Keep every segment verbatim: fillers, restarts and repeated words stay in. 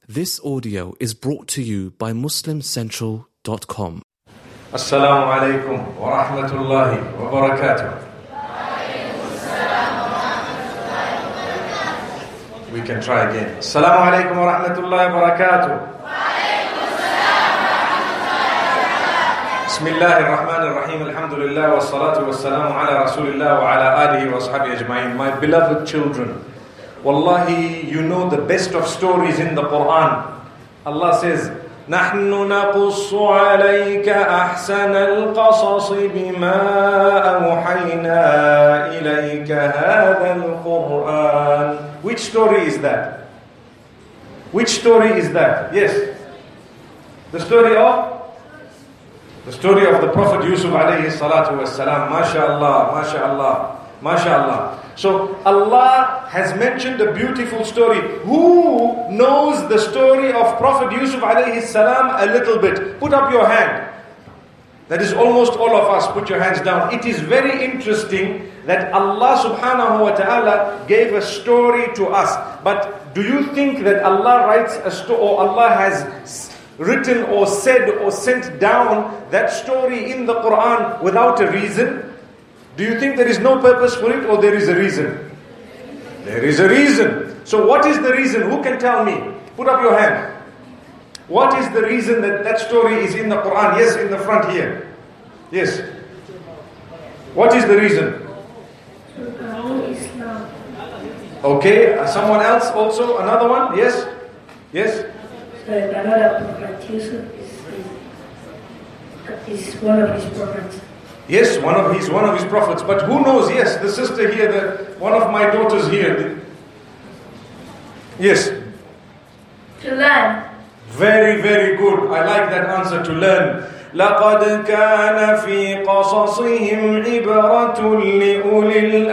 This audio is brought to you by Muslim Central dot com. Assalamu alaikum wa rahmatullahi wa barakatuh. We can try again. Assalamu alaikum wa rahmatullahi wa barakatuh. Bismillahir Rahmanir Rahim. Alhamdulillah wa salatu wa salamu ala Rasulillah wa ala alihi wa ashabihi ajma'in. My beloved children, Wallahi, you know the best of stories in the Quran. Allah says, نحن نقص عليك أحسن القصص بما أوحينا إليك هذا القرآن. Which story is that? Which story is that? Yes. The story of? The story of the Prophet Yusuf alayhi salatu wassalam. MashaAllah, MashaAllah, MashaAllah. So Allah has mentioned a beautiful story. Who knows the story of Prophet Yusuf alayhi salam a little bit? Put up your hand. That is almost all of us. Put your hands down. It is very interesting that Allah subhanahu wa ta'ala gave a story to us. But do you think that Allah writes a story, or Allah has written or said or sent down that story in the Quran without a reason? Do you think there is no purpose for it, or there is a reason? There is a reason. So what is the reason? Who can tell me? Put up your hand. What is the reason that that story is in the Quran? Yes, in the front here. Yes. What is the reason? Okay, uh, someone else also? Another one? Yes? Yes? So another prophet, Yusuf is, is one of his prophets. Yes, one of he's one of his prophets. But who knows? Yes, the sister here, the one of my daughters here. The, yes. To learn. Very, very good. I like that answer, to learn. لَقَدْ كَانَ فِي قَصَصِهِمْ عِبْرَةٌ لِأُولِي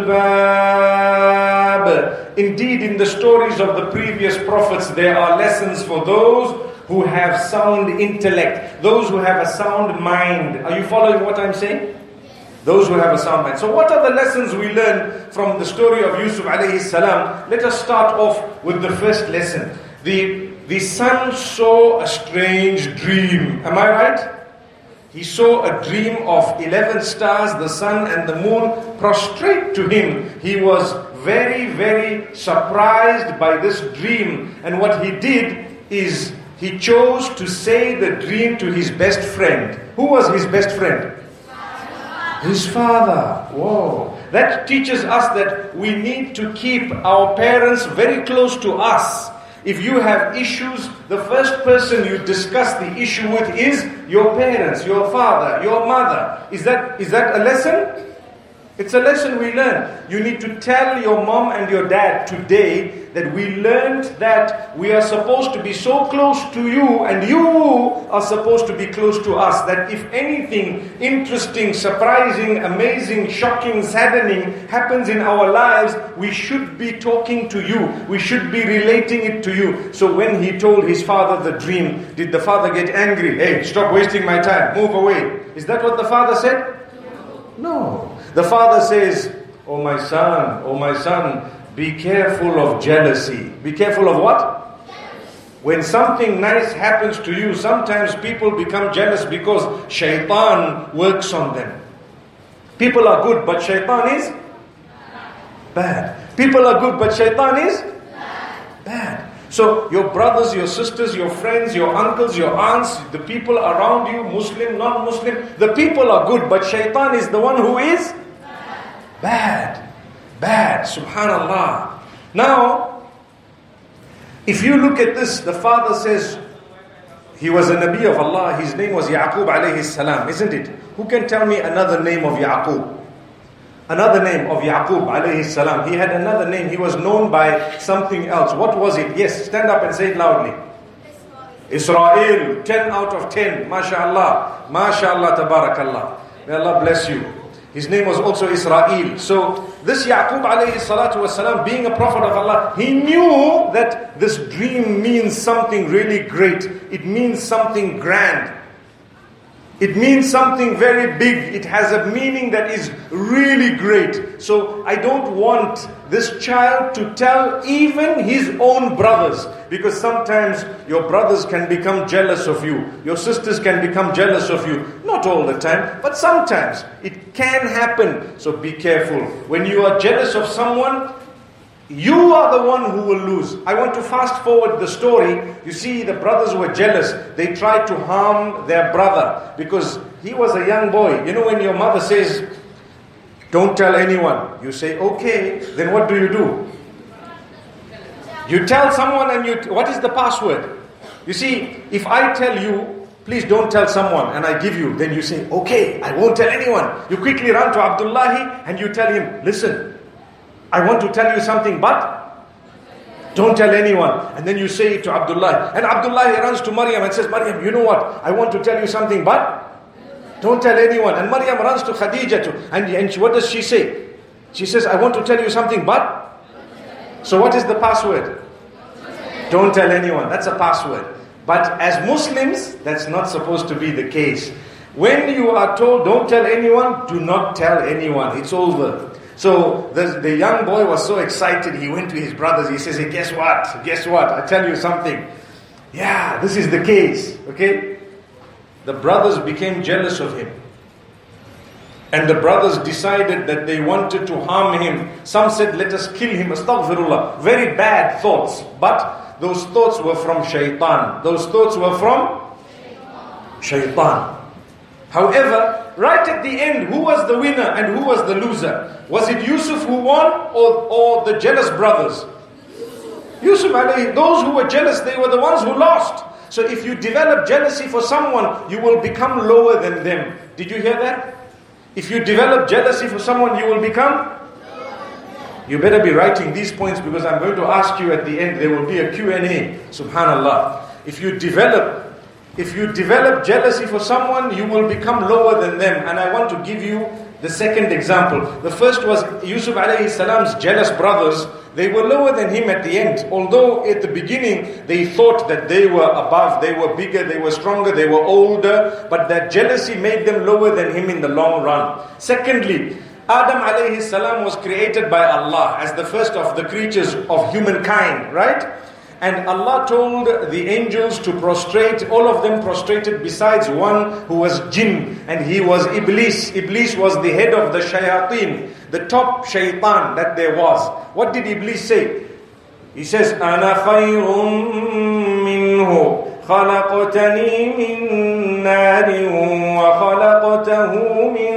الْأَلْبَابِ. Indeed, in the stories of the previous prophets, there are lessons for those who have sound intellect, those who have a sound mind. Are you following what I'm saying? Those who have a sound mind. So what are the lessons we learn from the story of Yusuf alayhi salam? Let us start off with the first lesson. The, the son saw a strange dream. Am I right? He saw a dream of eleven stars, the sun and the moon prostrate to him. He was very, very surprised by this dream. And what he did is, he chose to say the dream to his best friend. Who was his best friend? His father. Whoa. That teaches us that we need to keep our parents very close to us. If you have issues, the first person you discuss the issue with is your parents, your father, your mother. Is that, is that a lesson? It's a lesson we learn. You need to tell your mom and your dad today that we learned that we are supposed to be so close to you, and you are supposed to be close to us. That if anything interesting, surprising, amazing, shocking, saddening happens in our lives, we should be talking to you. We should be relating it to you. So when he told his father the dream, did the father get angry? Hey, stop wasting my time, move away. Is that what the father said? No. The father says, oh my son, oh my son, be careful of jealousy. Be careful of what? When something nice happens to you, sometimes people become jealous because shaitan works on them. People are good, but shaitan is bad. People are good, but shaitan is bad. So your brothers, your sisters, your friends, your uncles, your aunts, the people around you, Muslim, non-Muslim, the people are good, but shaitan is the one who is bad. Bad. Subhanallah. Now, if you look at this, the father says, he was a Nabi of Allah, his name was Yaqub alayhi salam, isn't it? Who can tell me another name of Yaqub? Another name of Yaqub alayhi salam. He had another name. He was known by something else. What was it? Yes, stand up and say it loudly. Israel. ten out of ten. MashaAllah. MashaAllah, tabarakallah. May Allah bless you. His name was also Israel. So this Yaqub alayhi salatu wasalam, being a prophet of Allah, he knew that this dream means something really great. It means something grand. It means something very big. It has a meaning that is really great. So I don't want this child to tell even his own brothers, because sometimes your brothers can become jealous of you. Your sisters can become jealous of you. Not all the time, but sometimes it can happen. So be careful. When you are jealous of someone, you are the one who will lose. I want to fast forward the story. You see, the brothers were jealous. They tried to harm their brother because he was a young boy. You know, when your mother says, don't tell anyone, you say, okay, then what do you do? You tell someone and you, what is the password? You see, if I tell you, please don't tell someone, and I give you, then you say, okay, I won't tell anyone. You quickly run to Abdullahi and you tell him, listen, I want to tell you something, but don't tell anyone. And then you say it to Abdullah. And Abdullah runs to Maryam and says, Maryam, you know what? I want to tell you something, but don't tell anyone. And Maryam runs to Khadija too. And, and she, what does she say? She says, I want to tell you something, but... So what is the password? Don't tell anyone. That's a password. But as Muslims, that's not supposed to be the case. When you are told, don't tell anyone, do not tell anyone. It's over. So the, the young boy was so excited, he went to his brothers, he says, hey, guess what? Guess what? I tell you something. Yeah, this is the case. Okay? The brothers became jealous of him. And the brothers decided that they wanted to harm him. Some said, let us kill him. Astaghfirullah. Very bad thoughts. But those thoughts were from shaitan. Those thoughts were from shaitan. However, right at the end, who was the winner and who was the loser? Was it Yusuf who won or, or the jealous brothers? Yusuf alayhi, those who were jealous, they were the ones who lost. So if you develop jealousy for someone, you will become lower than them. Did you hear that? If you develop jealousy for someone, you will become? You better be writing these points, because I'm going to ask you at the end, there will be a Q and A. Subhanallah. If you develop If you develop jealousy for someone, you will become lower than them. And I want to give you the second example. The first was Yusuf alayhi salam's jealous brothers. They were lower than him at the end. Although at the beginning they thought that they were above, they were bigger, they were stronger, they were older. But that jealousy made them lower than him in the long run. Secondly, Adam alayhi salam was created by Allah as the first of the creatures of humankind, right? And Allah told the angels to prostrate. All of them prostrated besides one who was jinn. And he was Iblis. Iblis was the head of the shayateen, the top shaitan that there was. What did Iblis say? He says, أَنَا خَيْرٌ مِّنْهُ خَلَقْتَنِي مِن نَارٍ وَخَلَقْتَهُ مِن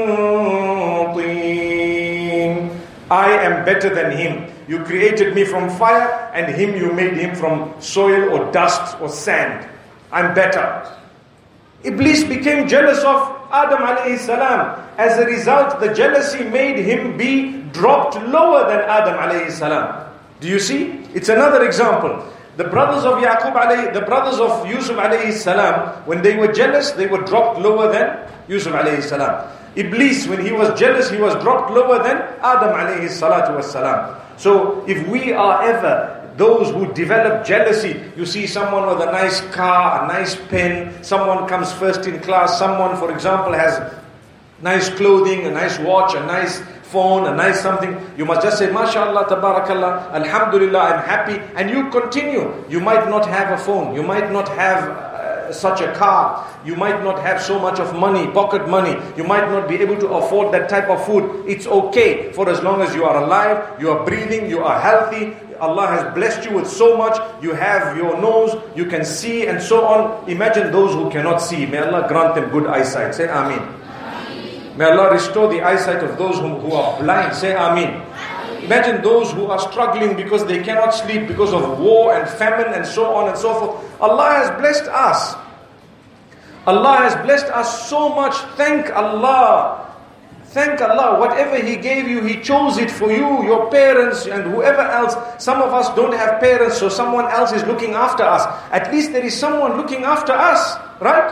طِينٍ. I am better than him. You created me from fire, and him you made him from soil or dust or sand. I'm better. Iblis became jealous of Adam alayhi salam. As a result, the jealousy made him be dropped lower than Adam alayhi salam. Do you see? It's another example. The brothers of Yaqub alayhi, the brothers of Yusuf alayhi salam, when they were jealous, they were dropped lower than Yusuf alayhi salam. Iblis, when he was jealous, he was dropped lower than Adam alayhi salatu was salam. So if we are ever those who develop jealousy, you see someone with a nice car, a nice pen, someone comes first in class, someone, for example, has nice clothing, a nice watch, a nice phone, a nice something, you must just say, MashaAllah, Tabarakallah, Alhamdulillah, I'm happy, and you continue. You might not have a phone, you might not have uh, such a car, you might not have so much of money, pocket money, you might not be able to afford that type of food. It's okay, for as long as you are alive, you are breathing, you are healthy, Allah has blessed you with so much, you have your nose, you can see and so on. Imagine those who cannot see. May Allah grant them good eyesight. Say Ameen. May Allah restore the eyesight of those who, who are blind. Say Ameen. Imagine those who are struggling because they cannot sleep because of war and famine and so on and so forth. Allah has blessed us. Allah has blessed us so much. Thank Allah. Thank Allah. Whatever He gave you, He chose it for you, your parents and whoever else. Some of us don't have parents, so someone else is looking after us. At least there is someone looking after us. Right?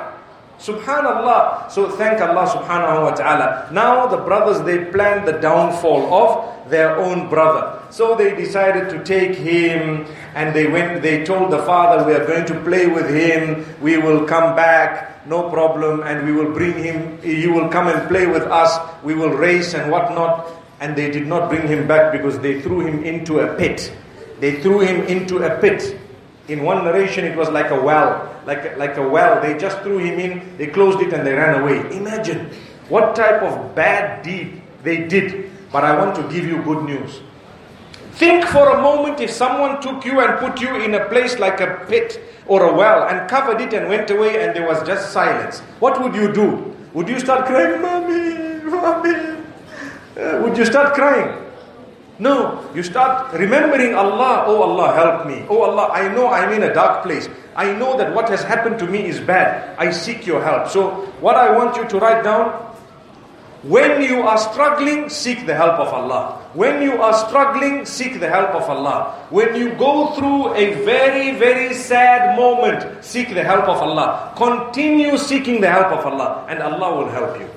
Subhanallah. So thank Allah subhanahu wa ta'ala. Now the brothers, they planned the downfall of their own brother. So they decided to take him, and they went, they told the father, we are going to play with him, we will come back, no problem, and we will bring him, he will come and play with us, we will race and whatnot. And they did not bring him back because they threw him into a pit. They threw him into a pit. In one narration, it was like a well, like, like a well. They just threw him in, they closed it and they ran away. Imagine what type of bad deed they did. But I want to give you good news. Think for a moment if someone took you and put you in a place like a pit or a well and covered it and went away and there was just silence. What would you do? Would you start crying, Mommy, Mommy? Uh, would you start crying? No, you start remembering Allah. Oh Allah, help me. Oh Allah, I know I'm in a dark place. I know that what has happened to me is bad. I seek your help. So what I want you to write down, when you are struggling, seek the help of Allah. When you are struggling, seek the help of Allah. When you go through a very, very sad moment, seek the help of Allah. Continue seeking the help of Allah, and Allah will help you.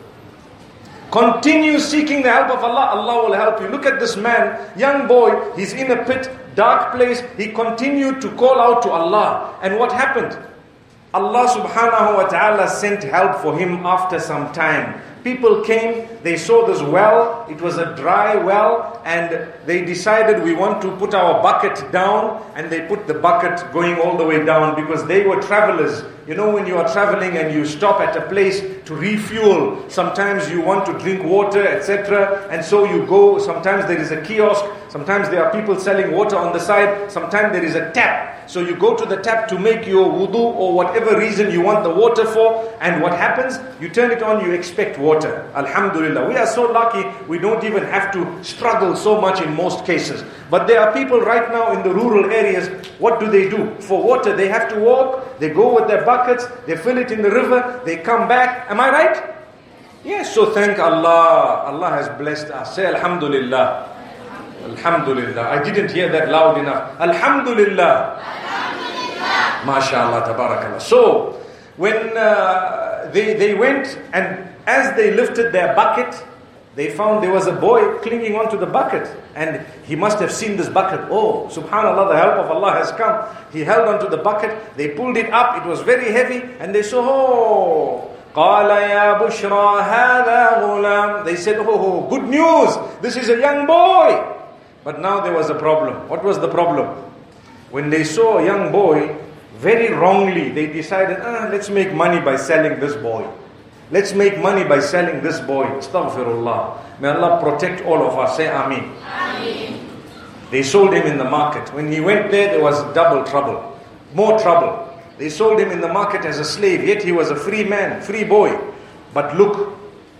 Continue seeking the help of Allah, Allah will help you. Look at this man, young boy, he's in a pit, dark place. He continued to call out to Allah. And what happened? Allah subhanahu wa ta'ala sent help for him after some time. People came, they saw this well, it was a dry well, and they decided we want to put our bucket down, and they put the bucket going all the way down because they were travelers. You know, when you are traveling and you stop at a place to refuel, sometimes you want to drink water, et cetera. And so you go, sometimes there is a kiosk, sometimes there are people selling water on the side, sometimes there is a tap. So you go to the tap to make your wudu or whatever reason you want the water for, and what happens? You turn it on, you expect water. Alhamdulillah. We are so lucky, we don't even have to struggle so much in most cases. But there are people right now in the rural areas, what do they do? For water, they have to walk, they go with their buckets, they fill it in the river, they come back. Am I right? Yes, so thank Allah. Allah has blessed us. Say Alhamdulillah. Alhamdulillah. I didn't hear that loud enough. Alhamdulillah. Alhamdulillah. MashaAllah, tabarakallah. So, when uh, they, they went, and as they lifted their bucket, they found there was a boy clinging onto the bucket. And he must have seen this bucket. Oh, subhanallah, the help of Allah has come. He held onto the bucket. They pulled it up. It was very heavy. And they saw, oh, قَالَ يَا بُشْرَى هَذَا غُلَامٌ. They said, oh, good news. This is a young boy. But now there was a problem. What was the problem? When they saw a young boy, very wrongly, they decided, ah, let's make money by selling this boy. Let's make money by selling this boy. Astaghfirullah. May Allah protect all of us. Say Ameen. Ameen. They sold him in the market. When he went there, there was double trouble. More trouble. They sold him in the market as a slave. Yet he was a free man, free boy. But look,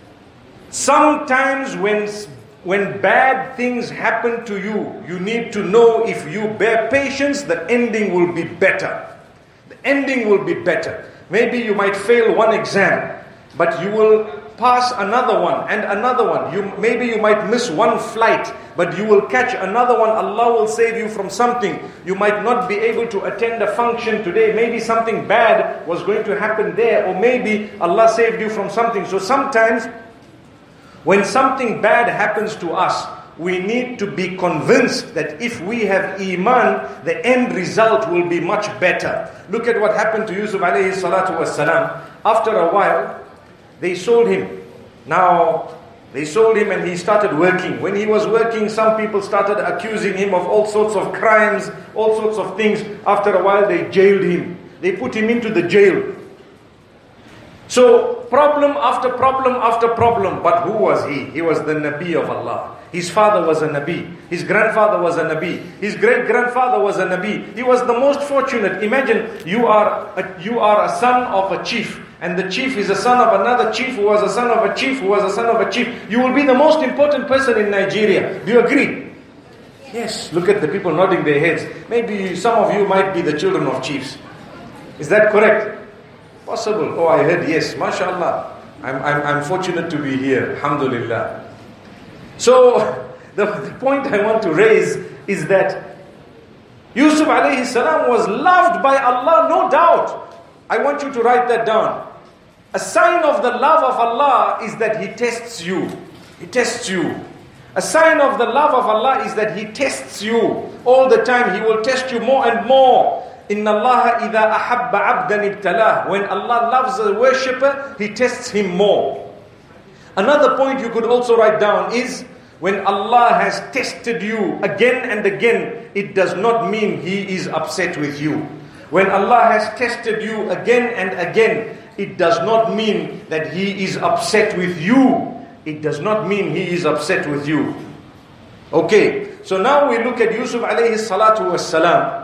sometimes when When bad things happen to you, you need to know if you bear patience, the ending will be better. The ending will be better. Maybe you might fail one exam, but you will pass another one and another one. You, maybe you might miss one flight, but you will catch another one. Allah will save you from something. You might not be able to attend a function today. Maybe something bad was going to happen there, or maybe Allah saved you from something. So sometimes, when something bad happens to us, we need to be convinced that if we have Iman, the end result will be much better. Look at what happened to Yusuf alayhi salatu wassalam. After a while, they sold him. Now, they sold him and he started working. When he was working, some people started accusing him of all sorts of crimes, all sorts of things. After a while, they jailed him. They put him into the jail. So, problem after problem after problem. But who was he? He was the Nabi of Allah. His father was a Nabi. His grandfather was a Nabi. His great-grandfather was a Nabi. He was the most fortunate. Imagine, you are a, you are a son of a chief. And the chief is a son of another chief who was a son of a chief who was a son of a chief. You will be the most important person in Nigeria. Do you agree? Yes. Look at the people nodding their heads. Maybe some of you might be the children of chiefs. Is that correct? Possible. Oh, I heard yes. MashaAllah. I'm, I'm, I'm fortunate to be here. Alhamdulillah. So, the, the point I want to raise is that Yusuf alayhi salam was loved by Allah, no doubt. I want you to write that down. A sign of the love of Allah is that He tests you. He tests you. A sign of the love of Allah is that He tests you all the time. He will test you more and more. Inna Allah idha ahabba abdan ibtalah. When Allah loves a worshipper, He tests him more. Another point you could also write down is, when Allah has tested you again and again, it does not mean He is upset with you. When Allah has tested you again and again, it does not mean that He is upset with you. It does not mean He is upset with you. Okay, so now we look at Yusuf alayhi salatu wassalam.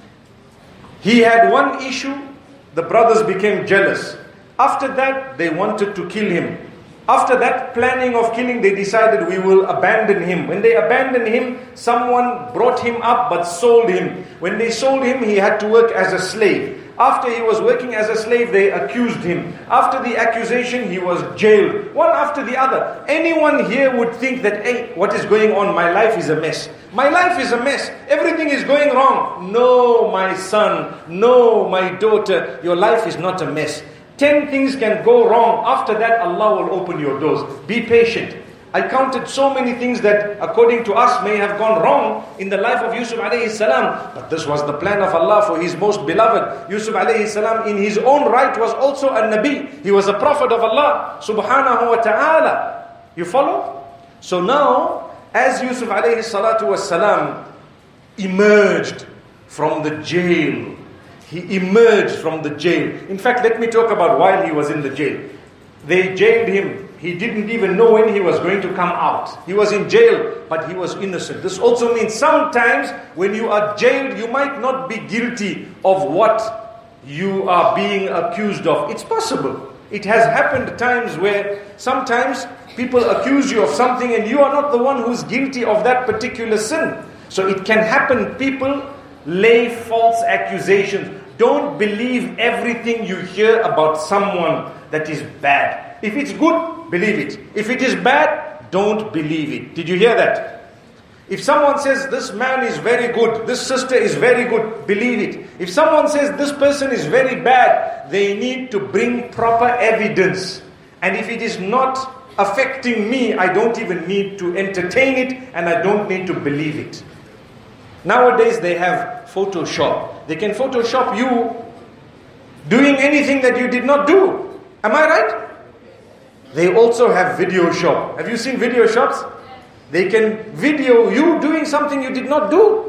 He had one issue, the brothers became jealous. After that, they wanted to kill him. After that planning of killing, they decided we will abandon him. When they abandoned him, someone brought him up but sold him. When they sold him, he had to work as a slave. After he was working as a slave, they accused him. After the accusation, he was jailed. One after the other. Anyone here would think that, hey, what is going on? My life is a mess. My life is a mess. Everything is going wrong. No, my son. No, my daughter. Your life is not a mess. Ten things can go wrong. After that, Allah will open your doors. Be patient. I counted so many things that according to us may have gone wrong in the life of Yusuf alayhi salam. But this was the plan of Allah for His most beloved. Yusuf alayhi salam in his own right was also a Nabi. He was a prophet of Allah subhanahu wa ta'ala. You follow? So now, as Yusuf alayhi salatu was salam emerged from the jail, he emerged from the jail. In fact, let me talk about while he was in the jail. They jailed him. He didn't even know when he was going to come out. He was in jail, but he was innocent. This also means sometimes when you are jailed, you might not be guilty of what you are being accused of. It's possible. It has happened times where sometimes people accuse you of something and you are not the one who's guilty of that particular sin. So it can happen. People lay false accusations. Don't believe everything you hear about someone that is bad. If it's good, believe it. If it is bad, don't believe it. Did you hear that? If someone says this man is very good, this sister is very good, believe it. If someone says this person is very bad, they need to bring proper evidence. And if it is not affecting me, I don't even need to entertain it and I don't need to believe it. Nowadays they have Photoshop. They can Photoshop you doing anything that you did not do. Am I right? They also have video shop. Have you seen video shops? They can video you doing something you did not do.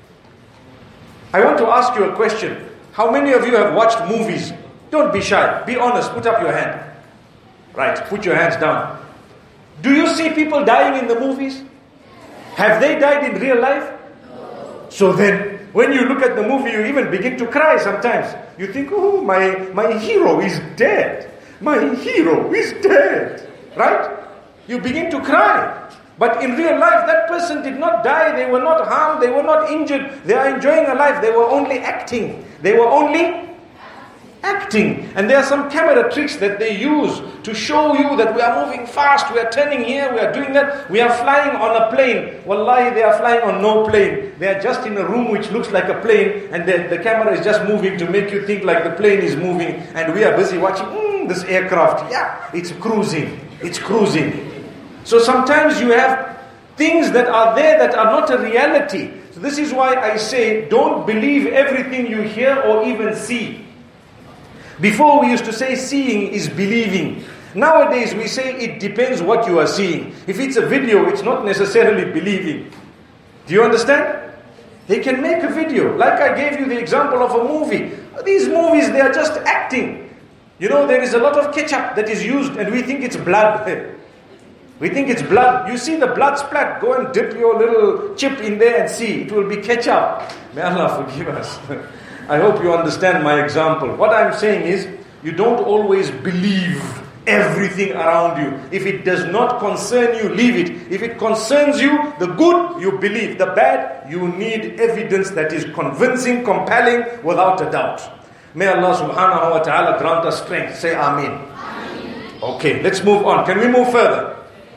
I want to ask you a question. How many of you have watched movies? Don't be shy. Be honest. Put up your hand. Right. Put your hands down. Do you see people dying in the movies? Have they died in real life? So then, when you look at the movie, you even begin to cry sometimes. You think, oh, my, my hero is dead. My hero is dead. Right? You begin to cry. But in real life, that person did not die. They were not harmed. They were not injured. They are enjoying a life. They were only acting. They were only acting. And there are some camera tricks that they use to show you that we are moving fast. We are turning here. We are doing that. We are flying on a plane. Wallahi, they are flying on no plane. They are just in a room which looks like a plane. And the, the camera is just moving to make you think like the plane is moving. And we are busy watching mm, this aircraft. Yeah, it's cruising. It's cruising. So sometimes you have things that are there that are not a reality. So this is why I say, don't believe everything you hear or even see. Before we used to say seeing is believing. Nowadays we say it depends what you are seeing. If it's a video, it's not necessarily believing. Do you understand? They can make a video. Like I gave you the example of a movie. These movies, they are just acting. You know, there is a lot of ketchup that is used and we think it's blood. We think it's blood. You see the blood splat. Go and dip your little chip in there and see. It will be ketchup. May Allah forgive us. I hope you understand my example. What I'm saying is, you don't always believe everything around you. If it does not concern you, leave it. If it concerns you, the good, you believe. The bad, you need evidence that is convincing, compelling, without a doubt. May Allah subhanahu wa ta'ala grant us strength. Say Ameen. Ameen. Okay, let's move on. Can we move further?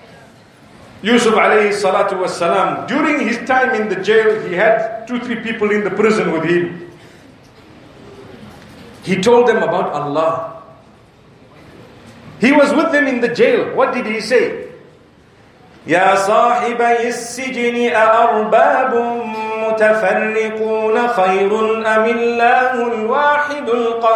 Yusuf alayhi salatu was salam, during his time in the jail, he had two, three people in the prison with him. He told them about Allah. He was with them in the jail. What did he say? يا صاحبي السجن أأرباب متفرقون خير أم الله الواحد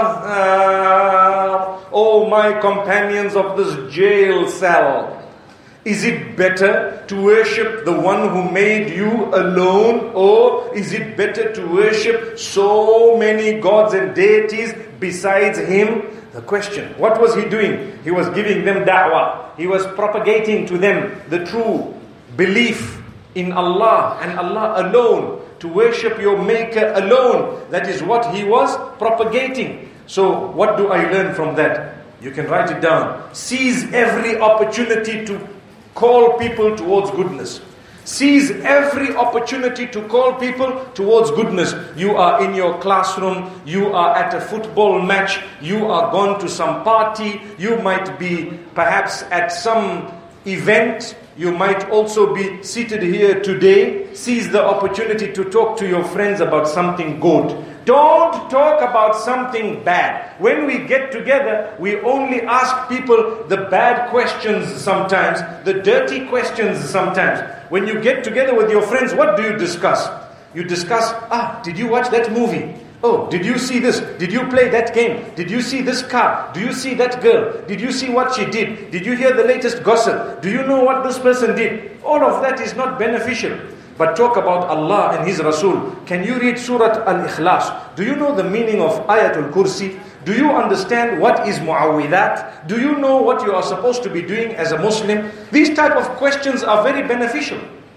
القهار. Oh my companions of this jail cell, is it better to worship the one who made you alone, or is it better to worship so many gods and deities besides him? The question, what was he doing? He was giving them da'wah. He was propagating to them the true belief in Allah and Allah alone, to worship your maker alone. That is what he was propagating. So what do I learn from that? You can write it down. Seize every opportunity to call people towards goodness. Seize every opportunity to call people towards goodness. You are in your classroom, you are at a football match, you are gone to some party, you might be perhaps at some event, you might also be seated here today. Seize the opportunity to talk to your friends about something good. Don't talk about something bad. When we get together, we only ask people the bad questions sometimes, the dirty questions sometimes. When you get together with your friends, what do you discuss? You discuss, ah, did you watch that movie? Oh, did you see this? Did you play that game? Did you see this car? Do you see that girl? Did you see what she did? Did you hear the latest gossip? Do you know what this person did? All of that is not beneficial. But talk about Allah and His Rasul. Can you read Surah Al-Ikhlas? Do you know the meaning of Ayatul Kursi? Do you understand what is Mu'awwidat? Do you know what you are supposed to be doing as a Muslim? These type of questions are very beneficial.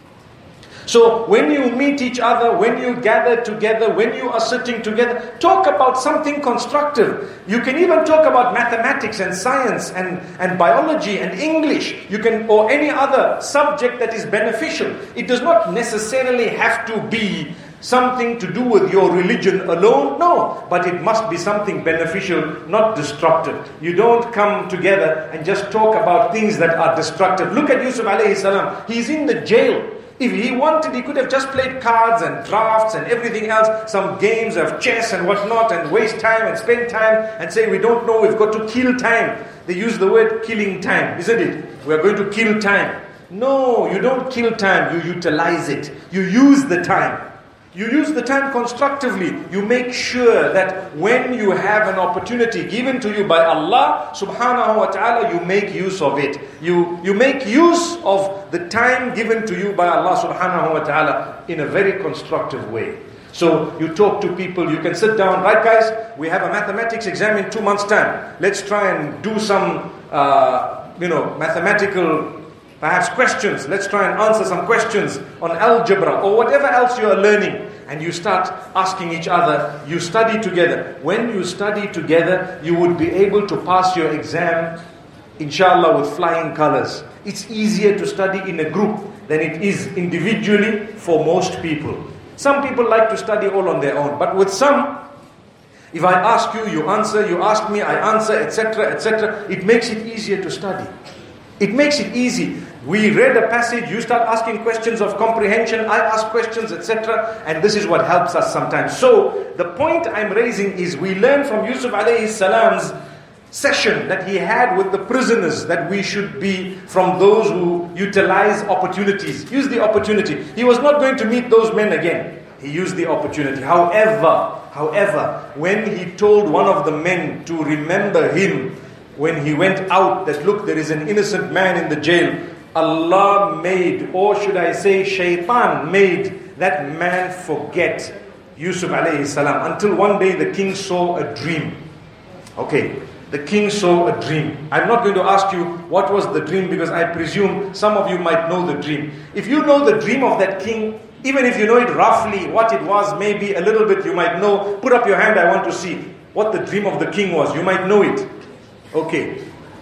So when you meet each other, when you gather together, when you are sitting together, talk about something constructive. You can even talk about mathematics and science and, and biology and English. You can, or any other subject that is beneficial. It does not necessarily have to be something to do with your religion alone. No, but it must be something beneficial, not destructive. You don't come together and just talk about things that are destructive. Look at Yusuf alayhi salam. He's in the jail. If he wanted, he could have just played cards and drafts and everything else, some games of chess and whatnot, and waste time and spend time and say, we don't know, we've got to kill time. They use the word killing time, isn't it? We're going to kill time. No, you don't kill time, you utilize it. You use the time. You use the time constructively. You make sure that when you have an opportunity given to you by Allah subhanahu wa ta'ala, you make use of it. You, you make use of the time given to you by Allah subhanahu wa ta'ala in a very constructive way. So you talk to people, you can sit down, right guys, we have a mathematics exam in two months time. Let's try and do some, uh, you know, mathematical perhaps questions. Let's try and answer some questions on algebra or whatever else you are learning. And you start asking each other, you study together. When you study together, you would be able to pass your exam, inshallah, with flying colors. It's easier to study in a group than it is individually for most people. Some people like to study all on their own. But with some, if I ask you, you answer, you ask me, I answer, et cetera, et cetera, it makes it easier to study. It makes it easy. We read a passage, you start asking questions of comprehension, I ask questions, et cetera. And this is what helps us sometimes. So, the point I'm raising is we learn from Yusuf alayhi salam's session that he had with the prisoners that we should be from those who utilize opportunities. Use the opportunity. He was not going to meet those men again. He used the opportunity. However, however, when he told one of the men to remember him, when he went out, that look, there is an innocent man in the jail, Allah made, or should I say shaitan made that man forget Yusuf alayhi salam until one day the king saw a dream. Okay, the king saw a dream. I'm not going to ask you what was the dream because I presume some of you might know the dream. If you know the dream of that king, even if you know it roughly, what it was, maybe a little bit you might know, put up your hand, I want to see what the dream of the king was. You might know it. Okay.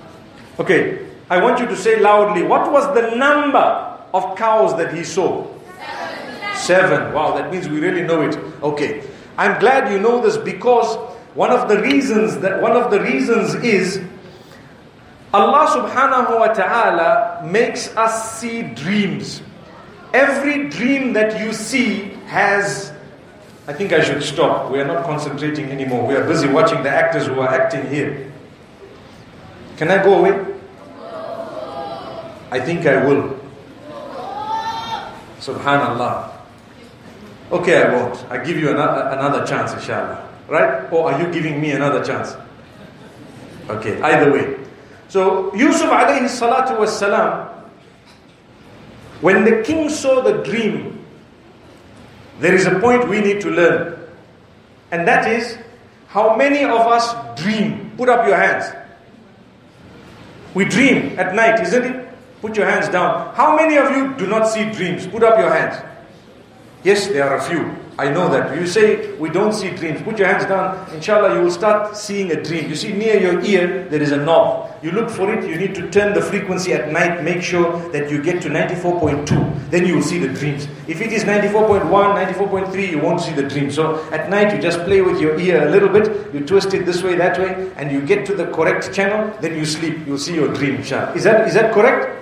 Okay. I want you to say loudly, what was the number of cows that he saw? Seven. Seven. Wow, that means we really know it. Okay. I'm glad you know this because one of the reasons that one of the reasons is Allah subhanahu wa ta'ala makes us see dreams. Every dream that you see has, I think I should stop. We are not concentrating anymore. We are busy watching the actors who are acting here. Can I go away? I think I will. Subhanallah. Okay, I won't. I give you another, another chance, inshallah. Right? Or are you giving me another chance? Okay, either way. So, Yusuf alayhi salatu was salam, when the king saw the dream, there is a point we need to learn. And that is, how many of us dream? Put up your hands. We dream at night, isn't it? Put your hands down. How many of you do not see dreams? Put up your hands. Yes, there are a few. I know that. You say, we don't see dreams. Put your hands down. Inshallah, you will start seeing a dream. You see, near your ear, there is a knob. You look for it. You need to turn the frequency at night. Make sure that you get to ninety-four point two. Then you will see the dreams. If it is ninety-four point one, ninety-four point three, you won't see the dream. So at night, you just play with your ear a little bit. You twist it this way, that way, and you get to the correct channel. Then you sleep. You'll see your dream, inshallah. Is that, is that correct?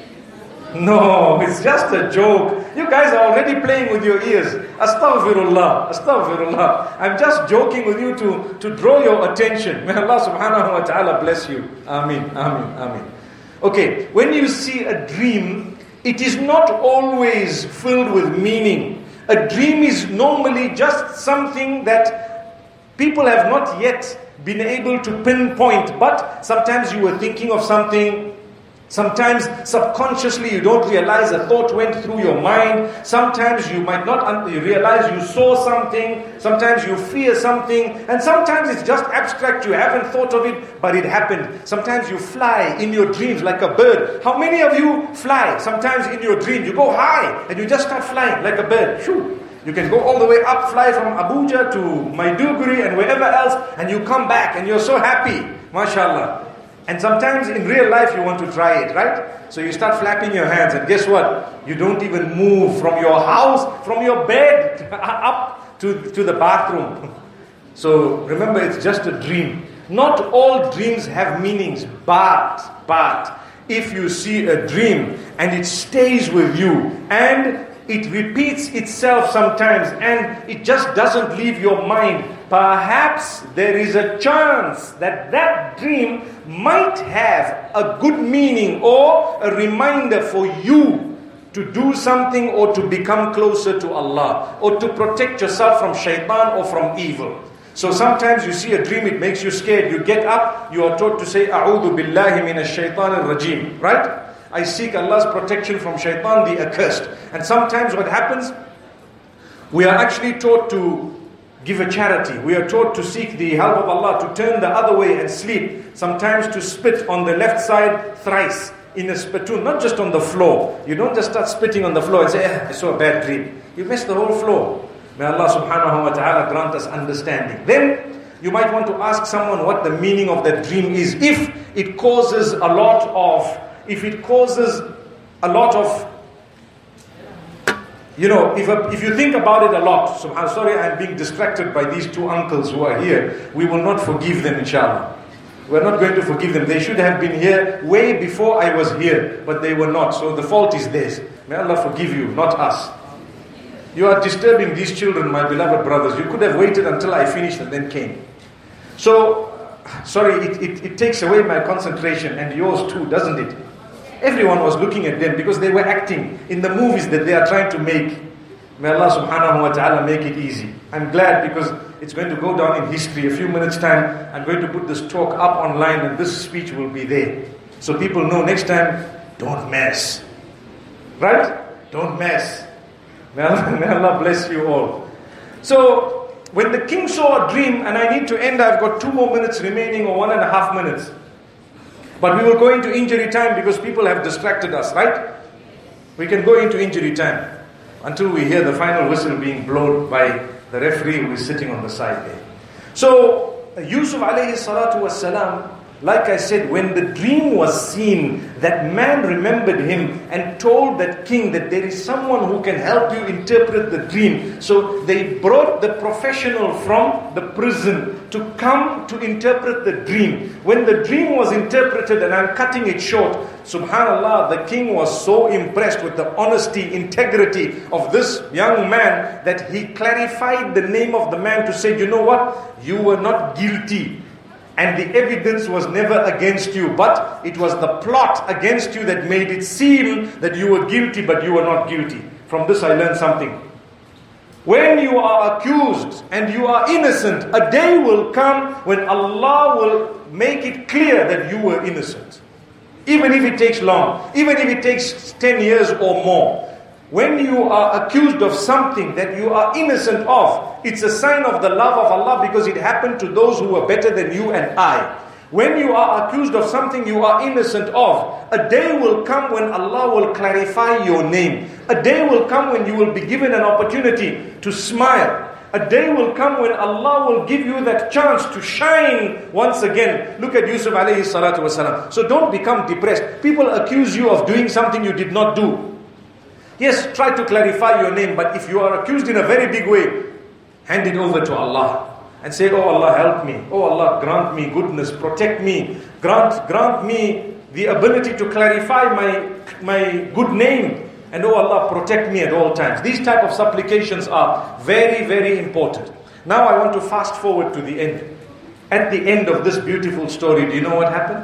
No, it's just a joke. You guys are already playing with your ears. Astaghfirullah, astaghfirullah. I'm just joking with you to, to draw your attention. May Allah subhanahu wa ta'ala bless you. Ameen, ameen, ameen. Okay, when you see a dream, it is not always filled with meaning. A dream is normally just something that people have not yet been able to pinpoint, but sometimes you were thinking of something. Sometimes subconsciously you don't realize a thought went through your mind. Sometimes you might not un- realize you saw something. Sometimes you fear something. And sometimes it's just abstract. You haven't thought of it, but it happened. Sometimes you fly in your dreams like a bird. How many of you fly? Sometimes in your dreams you go high and you just start flying like a bird. Shoo. You can go all the way up, fly from Abuja to Maiduguri and wherever else, and you come back and you're so happy. MashaAllah. And sometimes in real life you want to try it, right? So you start flapping your hands and guess what? You don't even move from your house, from your bed up to, to the bathroom. So remember, it's just a dream. Not all dreams have meanings, but, but, if you see a dream and it stays with you and it repeats itself sometimes and it just doesn't leave your mind, perhaps there is a chance that that dream might have a good meaning or a reminder for you to do something or to become closer to Allah or to protect yourself from shaitan or from evil. So sometimes you see a dream, it makes you scared. You get up, you are taught to say, A'udhu billahi minash shaitanir rajim, right? I seek Allah's protection from shaitan, the accursed. And sometimes what happens, we are actually taught to give a charity. We are taught to seek the help of Allah, to turn the other way and sleep. Sometimes to spit on the left side thrice in a spittoon, not just on the floor. You don't just start spitting on the floor and say, eh, I saw a bad dream. You missed the whole floor. May Allah subhanahu wa ta'ala grant us understanding. Then you might want to ask someone what the meaning of that dream is. If it causes a lot of, if it causes a lot of, you know, if a, if you think about it a lot, so I'm sorry I'm being distracted by these two uncles who are here. We will not forgive them, inshallah. We're not going to forgive them. They should have been here way before I was here, but they were not. So the fault is theirs. May Allah forgive you, not us. You are disturbing these children, my beloved brothers. You could have waited until I finished and then came. So, sorry, it, it, it takes away my concentration and yours too, doesn't it? Everyone was looking at them because they were acting in the movies that they are trying to make. May Allah subhanahu wa ta'ala make it easy. I'm glad because it's going to go down in history. A few minutes time, I'm going to put this talk up online and this speech will be there. So people know next time, don't mess. Right? Don't mess. May Allah, may Allah bless you all. So, when the king saw a dream, and I need to end, I've got two more minutes remaining or one and a half minutes. But we will go into injury time because people have distracted us, right? We can go into injury time until we hear the final whistle being blown by the referee who is sitting on the side there. So, Yusuf alayhi salatu was salam, like I said, when the dream was seen, that man remembered him and told that king that there is someone who can help you interpret the dream. So they brought the professional from the prison to come to interpret the dream. When the dream was interpreted, and I'm cutting it short, subhanallah, the king was so impressed with the honesty, integrity of this young man that he clarified the name of the man to say, you know what, you were not guilty. And the evidence was never against you, but it was the plot against you that made it seem that you were guilty, but you were not guilty. From this I learned something. When you are accused and you are innocent, a day will come when Allah will make it clear that you were innocent. Even if it takes long, even if it takes ten years or more. When you are accused of something that you are innocent of, it's a sign of the love of Allah because it happened to those who were better than you and I. When you are accused of something you are innocent of, a day will come when Allah will clarify your name. A day will come when you will be given an opportunity to smile. A day will come when Allah will give you that chance to shine once again. Look at Yusuf alayhi salatu wasalam. So don't become depressed. People accuse you of doing something you did not do. Yes, try to clarify your name, but if you are accused in a very big way, hand it over to Allah. And say, oh Allah, help me. Oh Allah, grant me goodness, protect me. Grant, grant me the ability to clarify my, my good name. And oh Allah, protect me at all times. These type of supplications are very, very important. Now I want to fast forward to the end. At the end of this beautiful story, do you know what happened?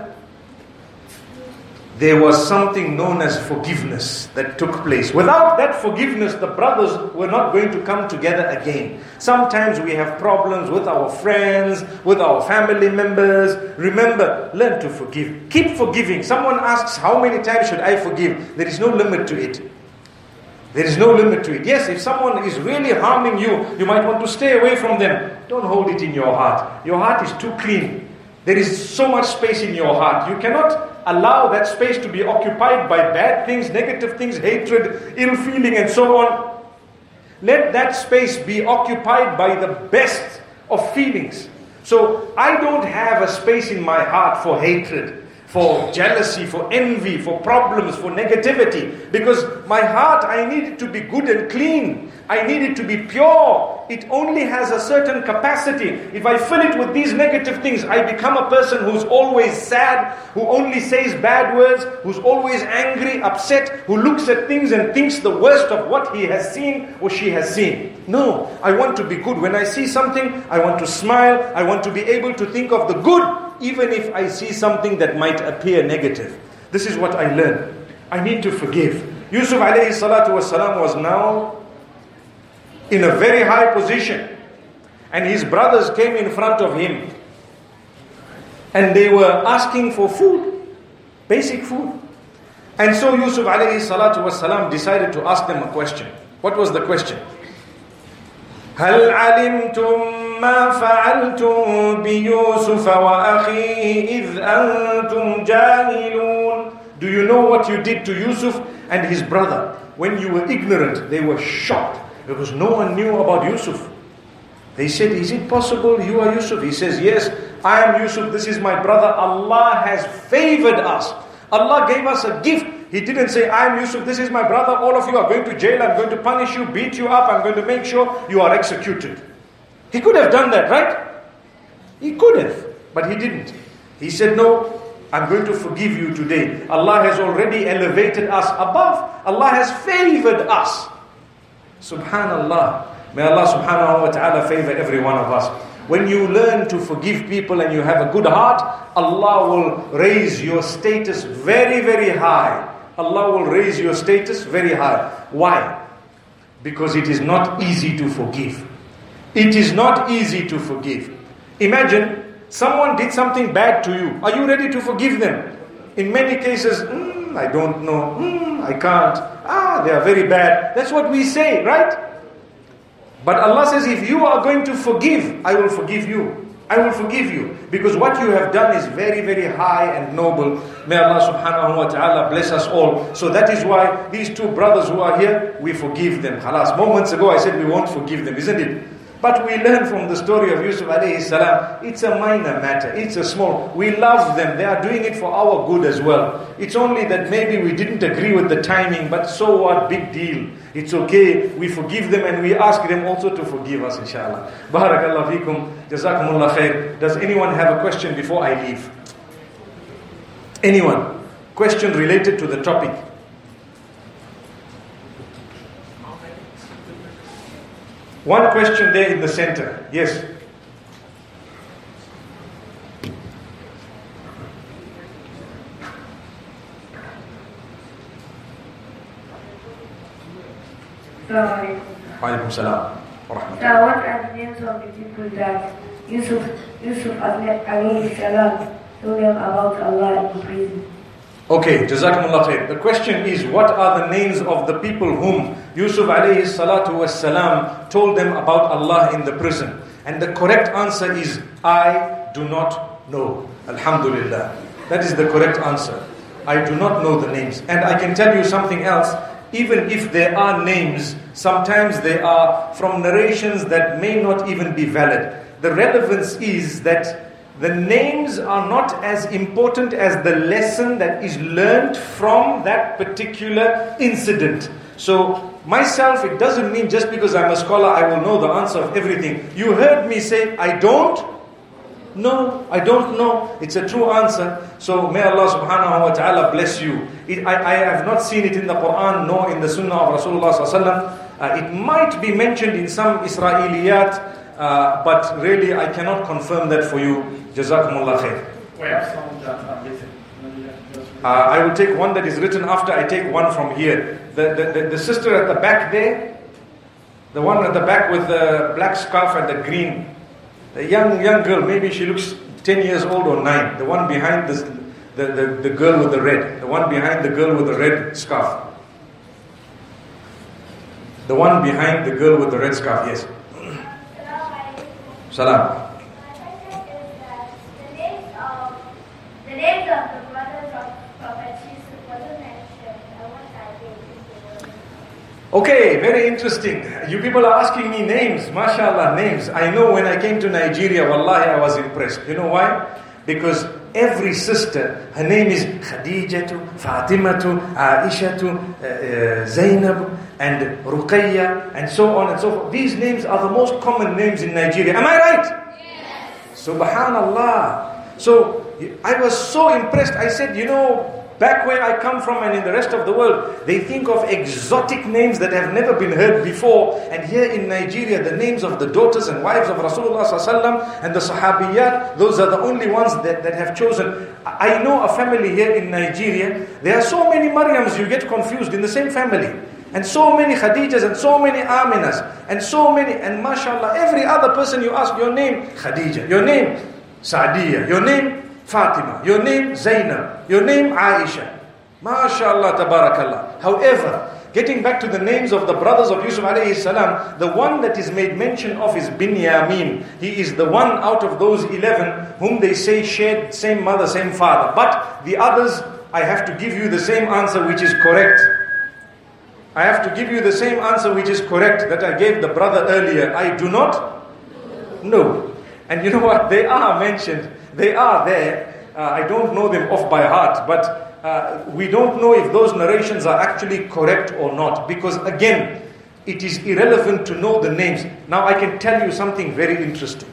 There was something known as forgiveness that took place. Without that forgiveness, the brothers were not going to come together again. Sometimes we have problems with our friends, with our family members. Remember, learn to forgive. Keep forgiving. Someone asks, how many times should I forgive? There is no limit to it. There is no limit to it. Yes, if someone is really harming you, you might want to stay away from them. Don't hold it in your heart. Your heart is too clean. There is so much space in your heart. You cannot allow that space to be occupied by bad things, negative things, hatred, ill feeling and so on. Let that space be occupied by the best of feelings. So I don't have a space in my heart for hatred, for jealousy, for envy, for problems, for negativity. Because my heart, I need it to be good and clean. I need it to be pure. It only has a certain capacity. If I fill it with these negative things, I become a person who's always sad, who only says bad words, who's always angry, upset, who looks at things and thinks the worst of what he has seen or she has seen. No, I want to be good. When I see something, I want to smile. I want to be able to think of the good, even if I see something that might appear negative. This is what I learned. I need to forgive. Yusuf alayhi salatu wasalam was now in a very high position. And his brothers came in front of him. And they were asking for food. Basic food. And so Yusuf alayhi salatu wasalam decided to ask them a question. What was the question? هل علمتم ما فعلتم بيوسف وأخيه إذ أنتم جاهلون? Do you know what you did to Yusuf and his brother? When you were ignorant, they were shocked. Because no one knew about Yusuf. They said, is it possible you are Yusuf? He says, yes, I am Yusuf. This is my brother. Allah has favored us. Allah gave us a gift. He didn't say, I am Yusuf. This is my brother. All of you are going to jail. I'm going to punish you, beat you up. I'm going to make sure you are executed. He could have done that, right? He could have. But he didn't. He said, no, I'm going to forgive you today. Allah has already elevated us above. Allah has favored us. Subhanallah. May Allah subhanahu wa ta'ala favor every one of us. When you learn to forgive people and you have a good heart, Allah will raise your status very, very high. Allah will raise your status very high. Why? Because it is not easy to forgive. It is not easy to forgive. Imagine someone did something bad to you. Are you ready to forgive them? In many cases, mm, I don't know, mm, I can't. Ah, they are very bad. That's what we say, right? But Allah says, if you are going to forgive, I will forgive you. I will forgive you. Because what you have done is very, very high and noble. May Allah subhanahu wa ta'ala bless us all. So that is why these two brothers who are here, we forgive them. Khalas. Moments ago I said we won't forgive them, isn't it? But we learn from the story of Yusuf alayhi salam, it's a minor matter, it's a small, we love them, they are doing it for our good as well. It's only that maybe we didn't agree with the timing, but so what, big deal. It's okay, we forgive them and we ask them also to forgive us, inshallah. Barakallah feekum, jazakumullah khair. Does anyone have a question before I leave? Anyone? Question related to the topic? One question there in the center. Yes. Sorry. Alaykum salam wa rahmatullah. Now, what are the names of the people that Yusuf, Yusuf alayhi salam told them about Allah in prison? Okay, Jazakumullah khair. The question is, what are the names of the people whom Yusuf alayhi salatu wassalam told them about Allah in the prison? And the correct answer is, I do not know. Alhamdulillah. That is the correct answer. I do not know the names. And I can tell you something else. Even if there are names, sometimes they are from narrations that may not even be valid. The relevance is that the names are not as important as the lesson that is learned from that particular incident. So, myself, it doesn't mean just because I'm a scholar, I will know the answer of everything. You heard me say, I don't know. I don't know. It's a true answer. So, may Allah subhanahu wa ta'ala bless you. It, I, I have not seen it in the Quran, nor in the Sunnah of Rasulullah sallallahu alaihi wasallam. Uh, it might be mentioned in some Israeliyat, uh, but really I cannot confirm that for you. Jazakumullah khair. We have some that are written. Uh, I will take one that is written after I take one from here. The, the, the, the sister at the back there, the one at the back with the black scarf and the green, the young young girl, maybe she looks ten years old or nine. The one behind this, the, the, the girl with the red. The one behind the girl with the red scarf. The one behind the girl with the red scarf, yes. Salam. Okay, very interesting. You people are asking me names, mashallah, names. I know when I came to Nigeria, wallahi, I was impressed. You know why? Because every sister, her name is Khadijatu, Fatimatu, Aishatu, uh, uh, Zainab, and Ruqayya, and so on and so forth. These names are the most common names in Nigeria. Am I right? Yes. Subhanallah. So, I was so impressed. I said, you know, back where I come from and in the rest of the world, they think of exotic names that have never been heard before. And here in Nigeria, the names of the daughters and wives of Rasulullah sallallahu alaihi wasallam and the Sahabiyat, those are the only ones that, that have chosen. I know a family here in Nigeria, there are so many Maryams, you get confused in the same family. And so many Khadijas and so many Aminas and so many, and mashallah, every other person you ask your name, Khadija, your name, Saadiya, your name, Fatima, your name Zainab, your name Aisha. MashaAllah, tabarakallah. However, getting back to the names of the brothers of Yusuf alayhi salam, the one that is made mention of is Binyamin. He is the one out of those eleven whom they say shared same mother, same father. But the others, I have to give you the same answer which is correct. I have to give you the same answer which is correct that I gave the brother earlier. I do not know. And you know what? They are mentioned. They are there. Uh, I don't know them off by heart, but uh, we don't know if those narrations are actually correct or not. Because again, it is irrelevant to know the names. Now I can tell you something very interesting.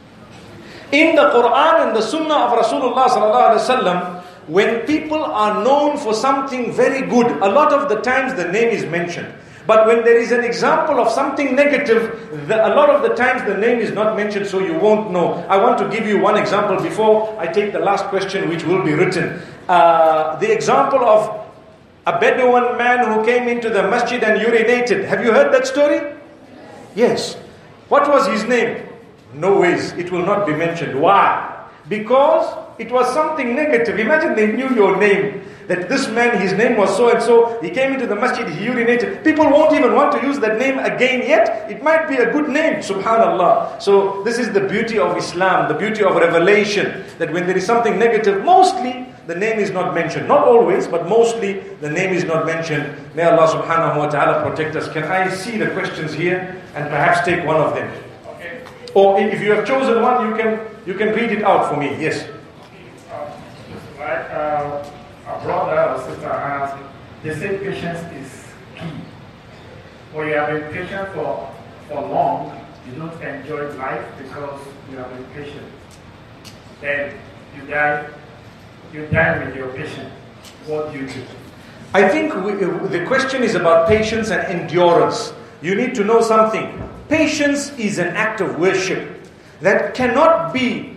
In the Quran and the Sunnah of Rasulullah sallallahu alaihi wasallam, when people are known for something very good, a lot of the times the name is mentioned. But when there is an example of something negative, the, a lot of the times the name is not mentioned, so you won't know. I want to give you one example before I take the last question, which will be written. Uh, the example of a Bedouin man who came into the masjid and urinated. Have you heard that story? Yes. What was his name? No ways, it will not be mentioned. Why? Because it was something negative. Imagine they knew your name. That this man, his name was so and so, he came into the masjid, he urinated. People won't even want to use that name again yet. It might be a good name, subhanallah. So this is the beauty of Islam, the beauty of revelation. That when there is something negative, mostly the name is not mentioned. Not always, but mostly the name is not mentioned. May Allah subhanahu wa ta'ala protect us. Can I see the questions here and perhaps take one of them? Okay. Or if you have chosen one, you can you can read it out for me. Yes. Uh, like uh, a brother or sister asked, they say patience is key. When you have been patient for, for long, you don't enjoy life because you have been patient. Then you die, you die with your patience. What do you do? I think we, the question is about patience and endurance. You need to know something. Patience is an act of worship that cannot be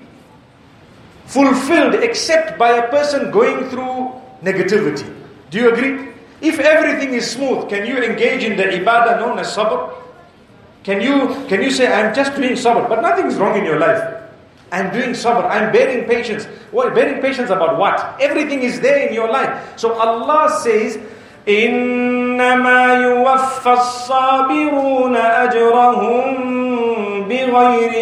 fulfilled except by a person going through negativity. Do you agree? If everything is smooth, can you engage in the ibadah known as sabr? Can you, can you say, I'm just doing sabr, but nothing is wrong in your life. I'm doing sabr, I'm bearing patience. What, bearing patience about what? Everything is there in your life. So Allah says, إِنَّمَا يُوَفَّى الصَّابِرُونَ أَجْرَهُمْ بِغَيْرِ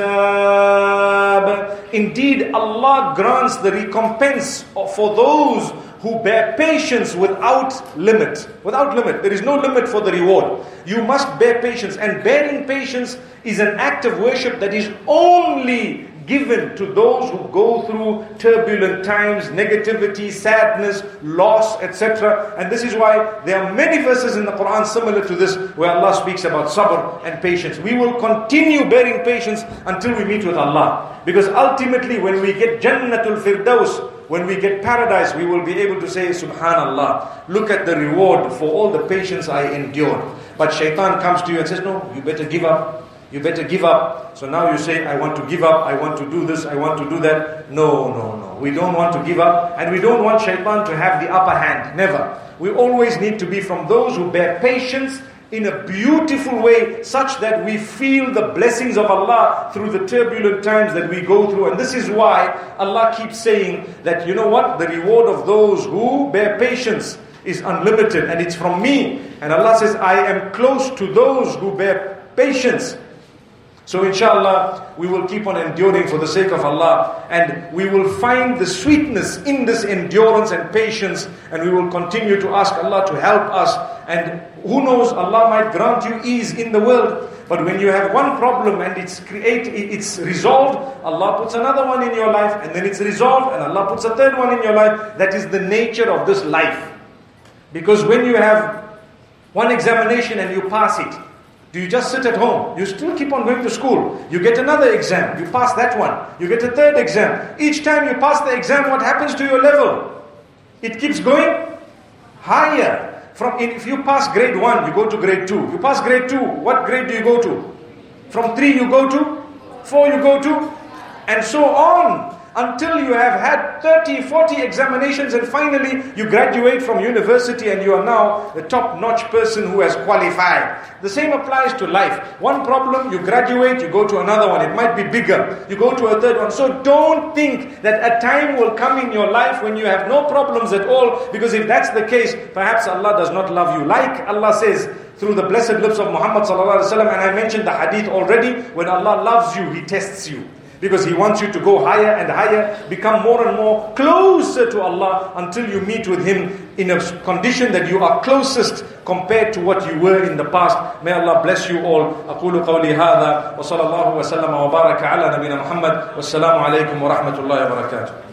حِسَابٍ. Indeed, Allah grants the recompense for those who bear patience without limit. Without limit. There is no limit for the reward. You must bear patience. And bearing patience is an act of worship that is only given to those who go through turbulent times, negativity, sadness, loss, et cetera. And this is why there are many verses in the Quran similar to this, where Allah speaks about sabr and patience. We will continue bearing patience until we meet with Allah. Because ultimately, when we get Jannatul Firdaus, when we get paradise, we will be able to say, Subhanallah, look at the reward for all the patience I endured. But shaitan comes to you and says, no, you better give up. You better give up. So now you say, I want to give up, I want to do this, I want to do that. No, no, no. We don't want to give up. And we don't want shaitan to have the upper hand. Never. We always need to be from those who bear patience in a beautiful way, such that we feel the blessings of Allah through the turbulent times that we go through. And this is why Allah keeps saying that, you know what? The reward of those who bear patience is unlimited, and it's from me. And Allah says, I am close to those who bear patience. So inshallah, we will keep on enduring for the sake of Allah, and we will find the sweetness in this endurance and patience, and we will continue to ask Allah to help us. And who knows, Allah might grant you ease in the world, but when you have one problem and it's create, it's resolved, Allah puts another one in your life, and then it's resolved, and Allah puts a third one in your life. That is the nature of this life. Because when you have one examination and you pass it, do you just sit at home? You still keep on going to school. You get another exam. You pass that one. You get a third exam. Each time you pass the exam, what happens to your level? It keeps going higher. From if you pass grade one, you go to grade two. You pass grade two, what grade do you go to? From three you go to? Four you go to? And so on. Until you have had thirty, forty examinations, and finally you graduate from university and you are now the top-notch person who has qualified. The same applies to life. One problem, you graduate, you go to another one. It might be bigger. You go to a third one. So don't think that a time will come in your life when you have no problems at all, because if that's the case, perhaps Allah does not love you. Like Allah says through the blessed lips of Muhammad sallallahu alaihi wasallam, and I mentioned the hadith already, when Allah loves you, He tests you. Because He wants you to go higher and higher, become more and more closer to Allah until you meet with Him in a condition that you are closest compared to what you were in the past. May Allah bless you all. أقول قولي هذا وصلى الله وسلم وبارك على نبينا محمد والسلام عليكم ورحمة الله وبركاته.